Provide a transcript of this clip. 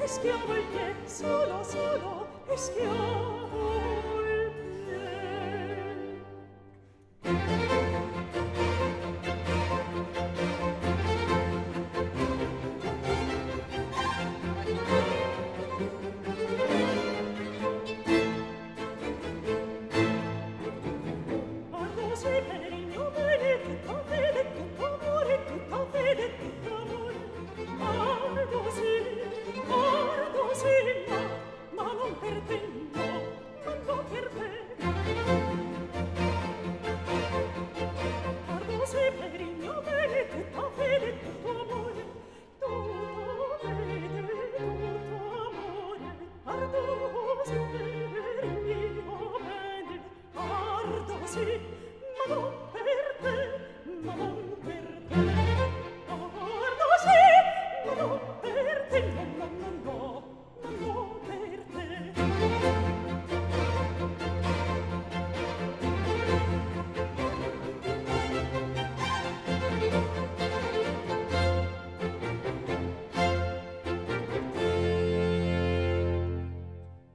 e schiavo il piede, solo, solo, e schiavo il piede. Ardosi per il mio bene, tutta fede, tutto amore, tutta fede, tutto amore. Ardosi, ma non per te, no, ma non per te. Ardosi per il mio bene, tutta fede, tutto amore, tutta fede, tutto amore. Ardosi per il mio bene, ardosi